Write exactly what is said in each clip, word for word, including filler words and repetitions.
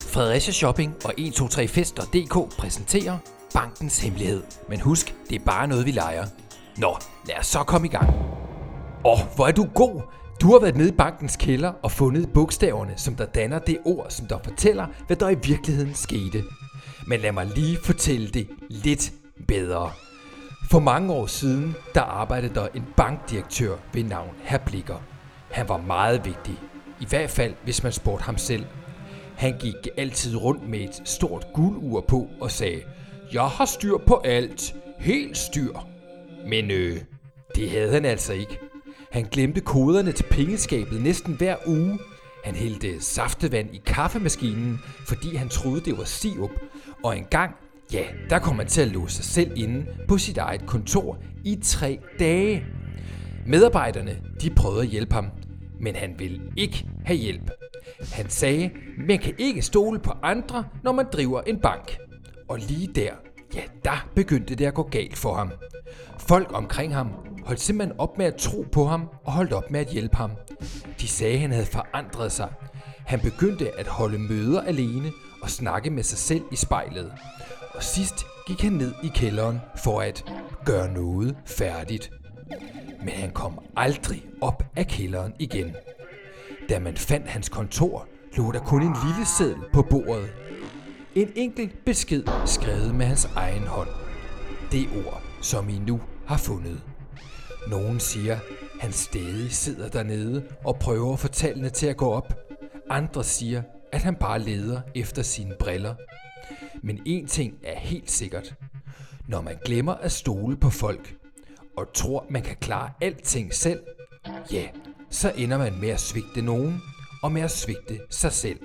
Fredericia Shopping og en to tre fester punktum d k præsenterer Bankens Hemmelighed. Men husk, det er bare noget, vi leger. Nå, lad os så komme i gang. Åh, hvor er du god! Du har været nede i bankens kælder og fundet bogstaverne, som der danner det ord, som der fortæller, hvad der i virkeligheden skete. Men lad mig lige fortælle det lidt bedre. For mange år siden, der arbejdede der en bankdirektør ved navn Herr Blikker. Han var meget vigtig. I hvert fald, hvis man spurgte ham selv. Han gik altid rundt med et stort guldur på og sagde, jeg har styr på alt. Helt styr. Men øh, det havde han altså ikke. Han glemte koderne til pengeskabet næsten hver uge. Han hældte saftevand i kaffemaskinen, fordi han troede, det var sirup. Og en gang, ja, der kom han til at låse sig selv inde på sit eget kontor i tre dage. Medarbejderne, de prøvede at hjælpe ham, men han ville ikke have hjælp. Han sagde, man kan ikke stole på andre, når man driver en bank. Og lige der, ja, der begyndte det at gå galt for ham. Folk omkring ham holdt simpelthen op med at tro på ham og holdt op med at hjælpe ham. De sagde, at han havde forandret sig. Han begyndte at holde møder alene og snakke med sig selv i spejlet. Og sidst gik han ned i kælderen for at gøre noget færdigt. Men han kom aldrig op af kælderen igen. Da man fandt hans kontor, lå der kun en lille seddel på bordet. En enkelt besked skrevet med hans egen hånd. Det ord, som I nu har fundet. Nogen siger, han stadig sidder dernede og prøver at få tallene til at gå op. Andre siger, at han bare leder efter sine briller. Men én ting er helt sikkert. Når man glemmer at stole på folk, og tror, man kan klare alting selv, ja, så ender man med at svigte nogen, og med at svigte sig selv.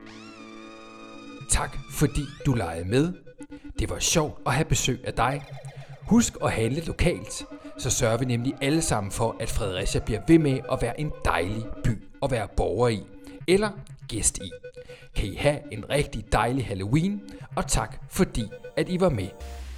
Tak fordi du legede med. Det var sjovt at have besøg af dig. Husk at handle lokalt, så sørger vi nemlig alle sammen for, at Fredericia bliver ved med at være en dejlig by at være borger i, eller gæst i. Kan I have en rigtig dejlig Halloween, og tak fordi at I var med.